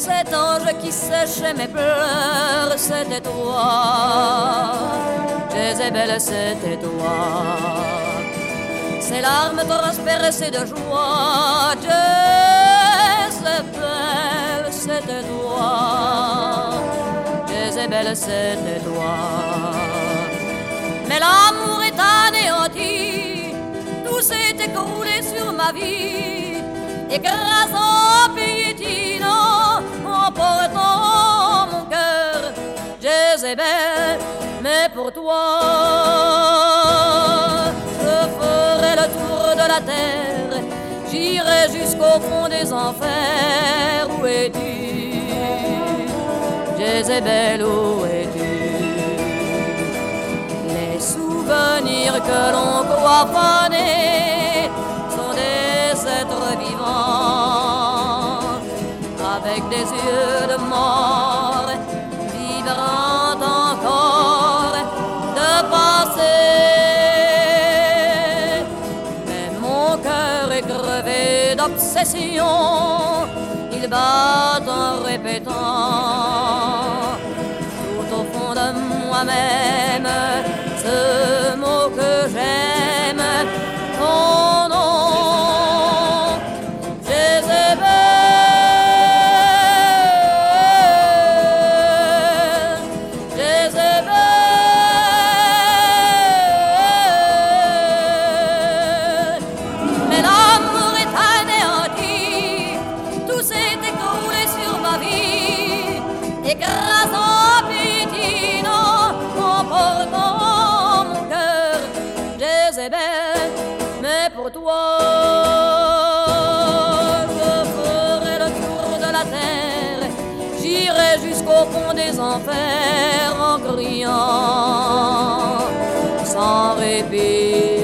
cet ange qui séchait mes pleurs, c'était toi. Jézabel, c'était toi. Ses larmes transpercées de joie, Jézabel, c'était toi. Jézabel, c'était toi. Mais l'amour est anéanti, tout s'est écroulé sur ma vie, écrasant, piétinant, emportant mon cœur. Jézabel, mais pour toi, je ferai le tour de la terre, j'irai jusqu'au fond des enfers. Où es-tu, Jézabel, où es-tu? Les souvenirs que l'on croit fanés sont des êtres vivants, avec des yeux de mort, vibrant encore de passé. Mais mon cœur est crevé d'obsession, il bat en répétant tout au fond de moi-même ce mot que j'aime, ton nom, Jézabel, Jézabel. Mais l'amour est anéanti, tout s'est écroulé sur ma vie, écrasant, piétinant, emportant mon cœur. Jézabel, mais pour toi, je ferai le tour de la terre, j'irai jusqu'au fond des enfers en criant sans répit.